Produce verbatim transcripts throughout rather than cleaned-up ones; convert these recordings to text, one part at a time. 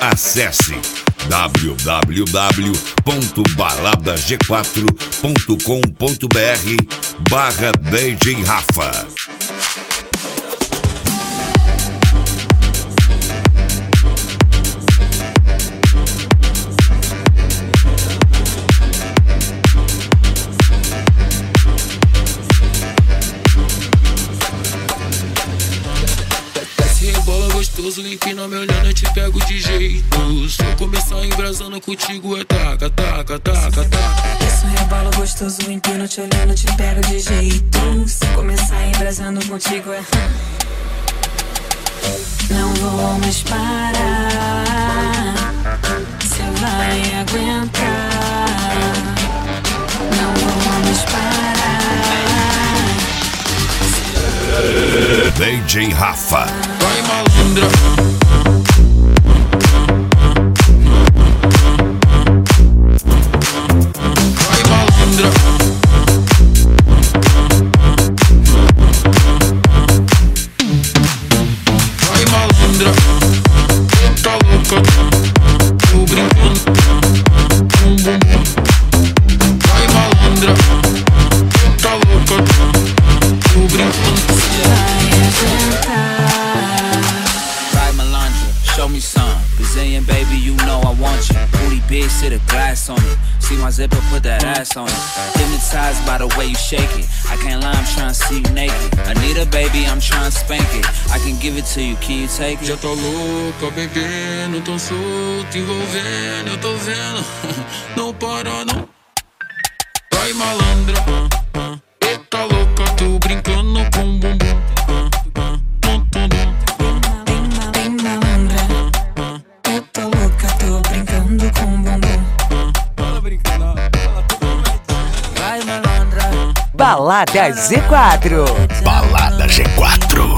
Acesse w w w ponto balada g quatro ponto com ponto b r barra D J Rafa. Gostoso, empina me olhando, eu te pego de jeito. Se eu começar embrasando contigo é taca, taca, taca, taca. Isso rebala gostoso, empina te olhando, te pego de jeito. Se eu começar embrasando contigo é... Não vou mais parar, cê vai aguentar. Não vou mais parar. D J Rafa. Vai malandra. Vai malandra. Vai malandra. Tá louca. Tô brincando. Bum, bum, bum. Vai malandra. Tá louca. Tô brincando. Show me some, Brazilian baby, you know I want you. Booty big, sit a glass on it. See my zipper, put that ass on it. Hypnotized by the way you shake it. I can't lie, I'm tryna see you naked. Anita baby, I'm tryna spank it. I can give it to you, can you take it? Já tá louca, bebendo, tão solto, envolvendo, eu tô vendo. Não para não. Vai malandra. Eita louca, tô brincando com bumbum. Balada G quatro. Balada G quatro.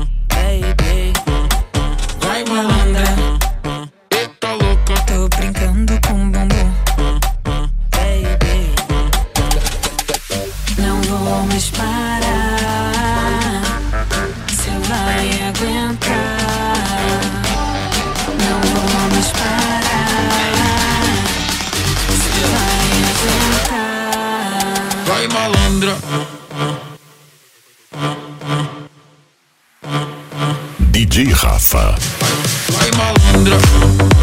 Vai malandra, Eita louca, tô brincando com bumbum. Não vou mais parar, cê vai aguentar. Não vou mais parar, cê vai aguentar. vai malandra. D J Rafa. Vai malandra.